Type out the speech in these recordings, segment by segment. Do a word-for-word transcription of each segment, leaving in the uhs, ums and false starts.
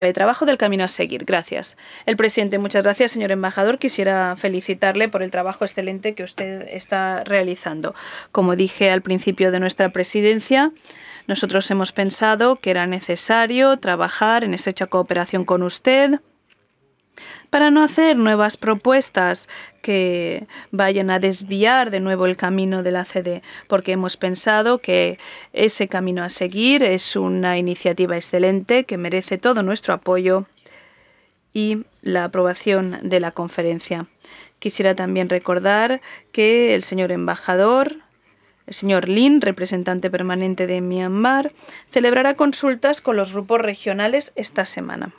de trabajo del camino a seguir. Gracias. El presidente, muchas gracias, señor embajador. Quisiera felicitarle por el trabajo excelente que usted está realizando. Como dije al principio de nuestra presidencia, nosotros hemos pensado que era necesario trabajar en estrecha cooperación con usted para no hacer nuevas propuestas que vayan a desviar de nuevo el camino de la C D, porque hemos pensado que ese camino a seguir es una iniciativa excelente que merece todo nuestro apoyo y la aprobación de la conferencia. Quisiera también recordar que el señor embajador, el señor Lin, representante permanente de Myanmar, celebrará consultas con los grupos regionales esta semana.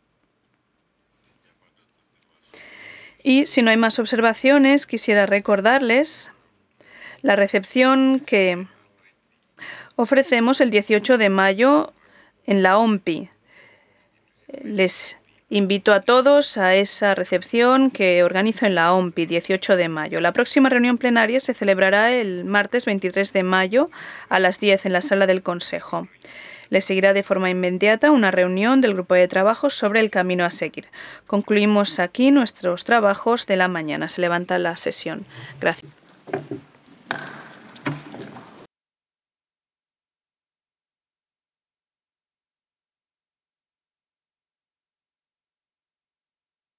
Y si no hay más observaciones, quisiera recordarles la recepción que ofrecemos el dieciocho de mayo en la O M P I. Les invito a todos a esa recepción que organizo en la O M P I, dieciocho de mayo. La próxima reunión plenaria se celebrará el martes veintitrés de mayo a las diez en la sala del Consejo. Le seguirá de forma inmediata una reunión del grupo de trabajo sobre el camino a seguir. Concluimos aquí nuestros trabajos de la mañana. Se levanta la sesión. Gracias.